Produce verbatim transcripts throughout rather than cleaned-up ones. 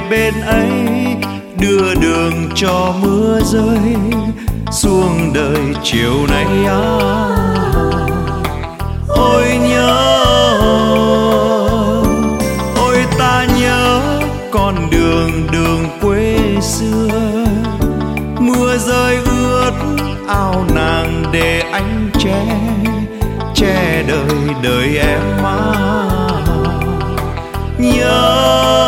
bên ấy, đưa đường cho mưa rơi xuống đời chiều nay á. Ôi nhớ, ôi ta nhớ con đường đường quê xưa, mưa rơi ướt áo nàng để anh che che đời đời em má. Nhớ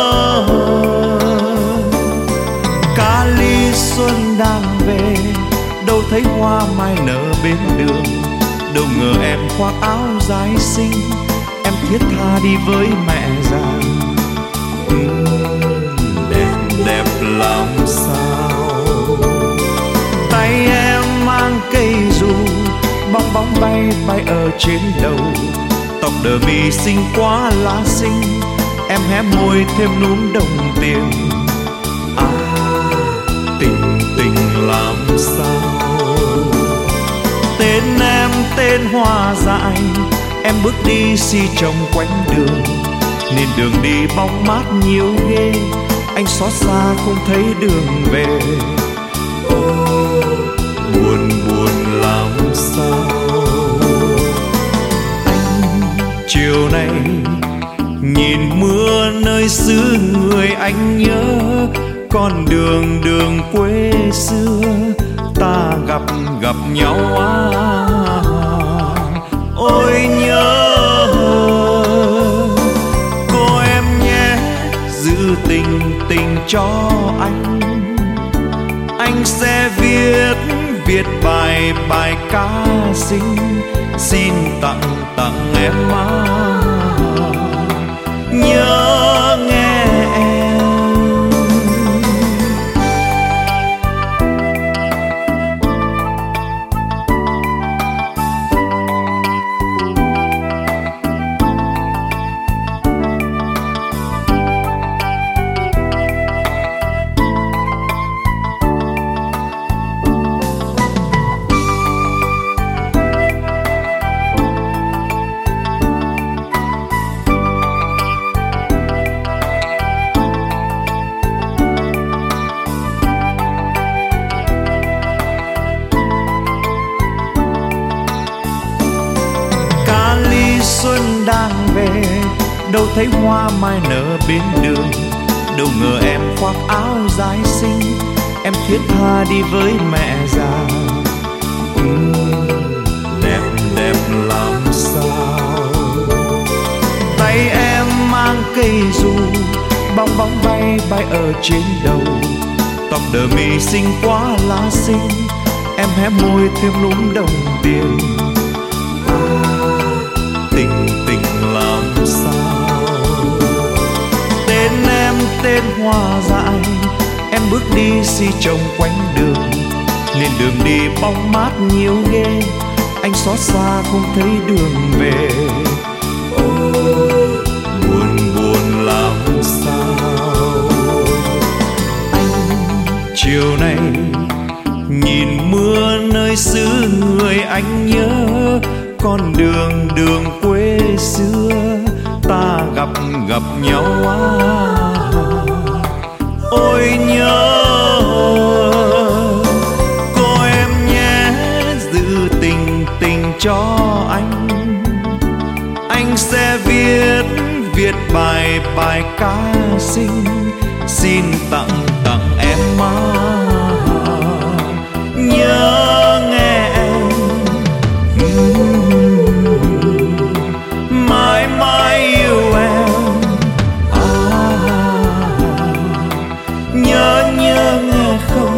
cá ly xuân đang về, đâu thấy hoa mai nở bên đường, đâu ngờ em khoác áo dài xinh, em thiết tha đi với mẹ già. Uhm, đẹp đẹp làm sao, tay em mang cây dù, bong bóng bay bay ở trên đầu, tóc đờ mi xinh quá lá xinh, em hé môi thêm núm đồng tiền. À, tình tình làm sao, tên em tên hoa dại, em bước đi si trồng quanh đường, nên đường đi bóng mát nhiều ghê, anh xót xa không thấy đường về. Ô, buồn buồn làm sao, anh chiều nay nhìn mưa nơi xứ người, anh nhớ con đường đường quê xưa ta gặp gặp nhau á. Ôi nhớ cô em nhé, giữ tình tình cho anh, anh sẽ viết viết bài bài ca xinh, xin tặng tặng em má. Nhớ nghe em. Xuân đang về, đâu thấy hoa mai nở bên đường, đâu ngờ em khoác áo dài xinh, em thiết tha đi với mẹ già. Uhm, đẹp đẹp làm sao, tay em mang cây dù, bong bóng bay bay ở trên đầu, tóc đờ mi xinh quá lá xinh, em hé môi thêm núm đồng tiền. Tình tình làm sao, tên em tên hoa dại, em bước đi si trồng quanh đường, nên đường đi bóng mát nhiều ghê, anh xót xa không thấy đường về. Ôi buồn buồn làm sao, anh chiều nay nhìn mưa nơi xứ người, anh nhớ con đường đường quê xưa ta gặp gặp nhau á. Ôi nhớ cô em nhé, giữ tình tình cho anh, anh sẽ viết viết bài bài ca xinh, xin tặng tặng em má. Nhớ nghe em. Mãi mãi yêu em. À, nhớ nhớ nghe không.